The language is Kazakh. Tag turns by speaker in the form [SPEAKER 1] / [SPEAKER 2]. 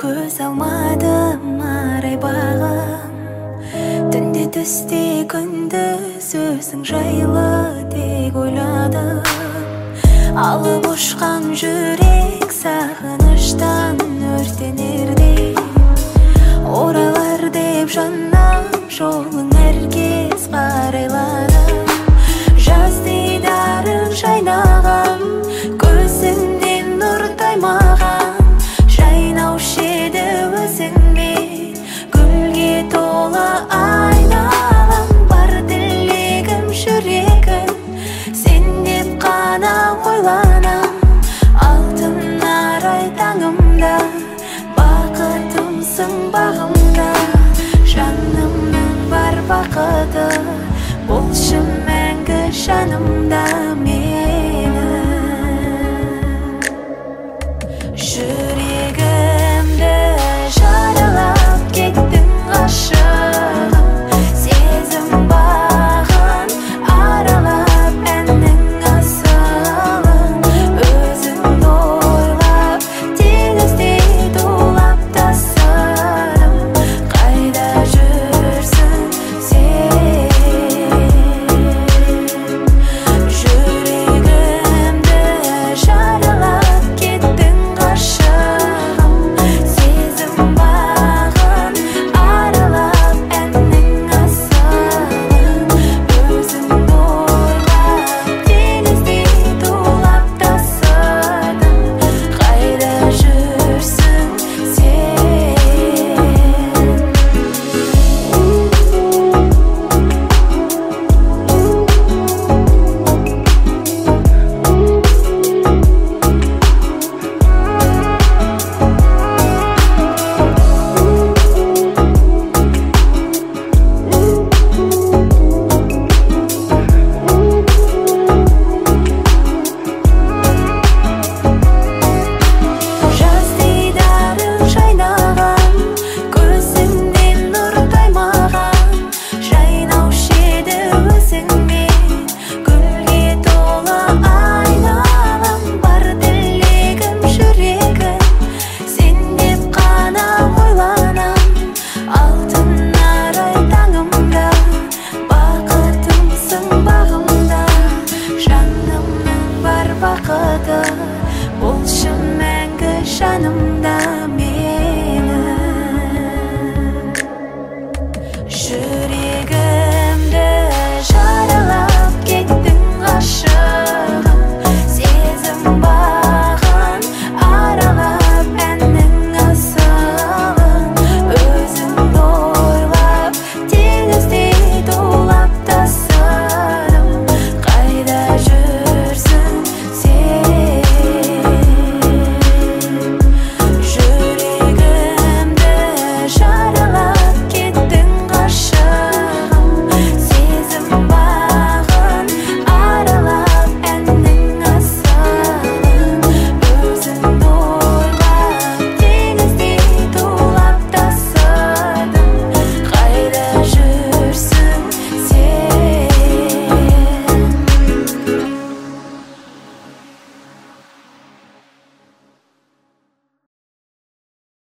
[SPEAKER 1] көз алмадым арай бағым. Түнде түсте күндіз өзің жайлы тек ойладым. Алып ұшқан жүрек сағыныштан өртенердей, оралар деп жаным жолың әркез қарайладым. Жаз дидарың жайнаған, көзіңнен нұр таймаған, жайнаушы еді өзіңмен гүлге толы айналам. Бар тілегім жүрегім сен деп қана ойланам. Алтын арай таңымда бақытымсың бағым.